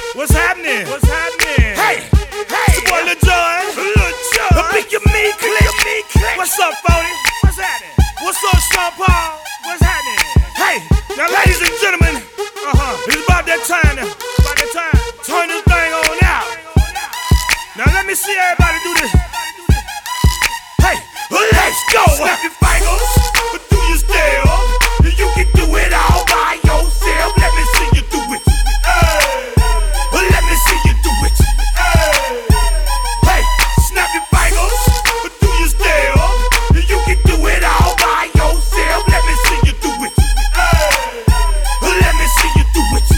What's happening? What's happening? Hey, hey, it's your boy Lil Jon. I pick your meat click. What's up, 40? What's happening? What's up, Sean Paul? What's happening? Hey, now ladies and gentlemen, it's about that time now. About that time. Turn this thing on out. Now let me see everybody do this. Hey, let's go. Snap your fingers, do your step. You can do it all by yourself. Let me see you do it. Let me see you do it. Hey, snap your fingers, do your step. You can do it all by yourself. Let me see you do it. Let me see you do it.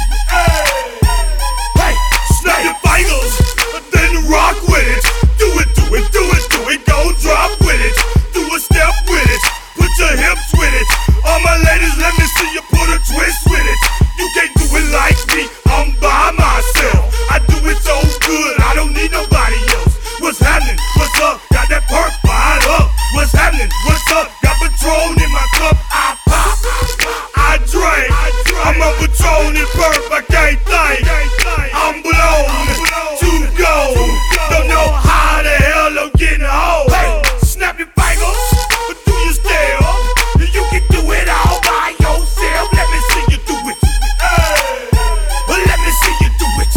Hey, snap your fingers, then rock with it. Do it, do it, do it, do it. Don't drop with it. Do a step with it. Put your hips with it. All my ladies, let me see you put a twist with it. You can't do it like me, I'm by myself. I do it so good, I don't need nobody else. What's happening? What's up? Got that perk fired up. What's happening? What's up? Got Patron in my cup. I pop, I drink. I'm a Patron and perk, I can't think. I'm blown to go. Don't know how the hell I'm getting home. Hey, snap your fingers, do your step. You can do it all by yourself. Let me see you do it. Let me see you do it.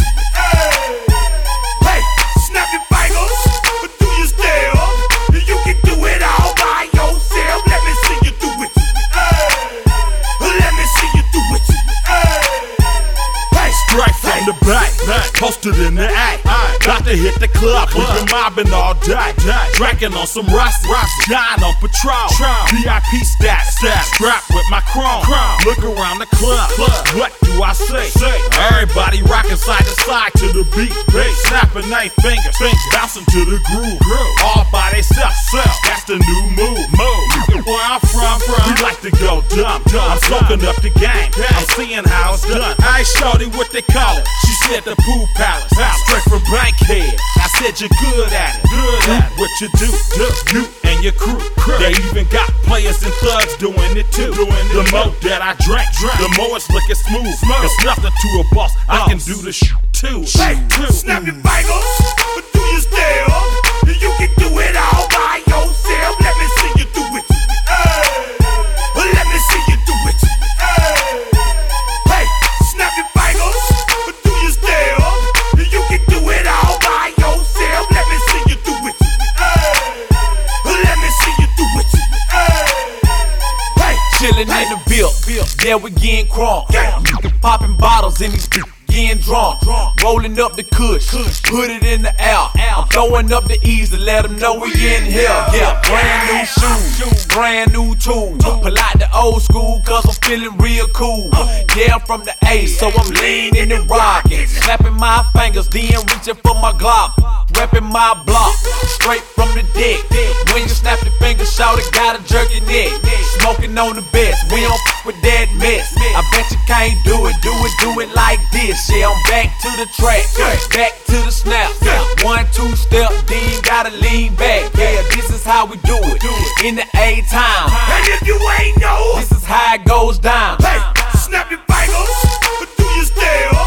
Hey, snap your fingers, do your step. You can do it all by yourself. Let me see you do it. Let me see you do it. Hey, Straight from the back, posted in the act. Got to hit the club, we been mobbing all day. Drinking on some rust, dying on Patron. VIP stats, strapped with my chrome. Look around the club, what do I say? Everybody rocking side to side to the beat. Snapping their fingers, bouncing to the groove. All by themselves, that's the new move. Where I'm from, we like to go dumb. I'm soaking up the game, I'm seeing how it's done. Hey, shorty, what they call it? She said the pool palace, straight from Bankhead. I said you're good at it. What you do, you and your crew. They even got players and thugs doing it too. The more that I drink, the more it's looking smooth. It's nothing to a boss, I can do the too. hey, snap your fingers, do your step. You can do it all by yourself. Let me see you do it. Let me see you do it. Hey, snap your fingers, do your step. You can do it all by yourself. Let me see you do it. Let me see you do it. Hey, Chillin' in the Bill, yeah, we getting crunk. You can poppin' bottles in these getting drunk. Rolling up the kush, put it in the air. I'm throwing up the E's to let them know we in here. Yeah, brand new shoes, brand new tools. Pull out the old school cause I'm feeling real cool. Yeah, I'm from the A, so I'm leaning and rocking. Snapping my fingers, then reaching for my Glock. Reppin' my block, straight from the deck. When you snap your fingers, shout it, gotta jerk your neck. Smoking on the best, we don't f with that mess. I bet you can't do it like this. Yeah, I'm back to the track, back to the snap. 1, 2 step, then gotta lean back. Yeah, this is how we do it in the A-time. and if you ain't know, This is how it goes down. hey, snap your fingers, do your step.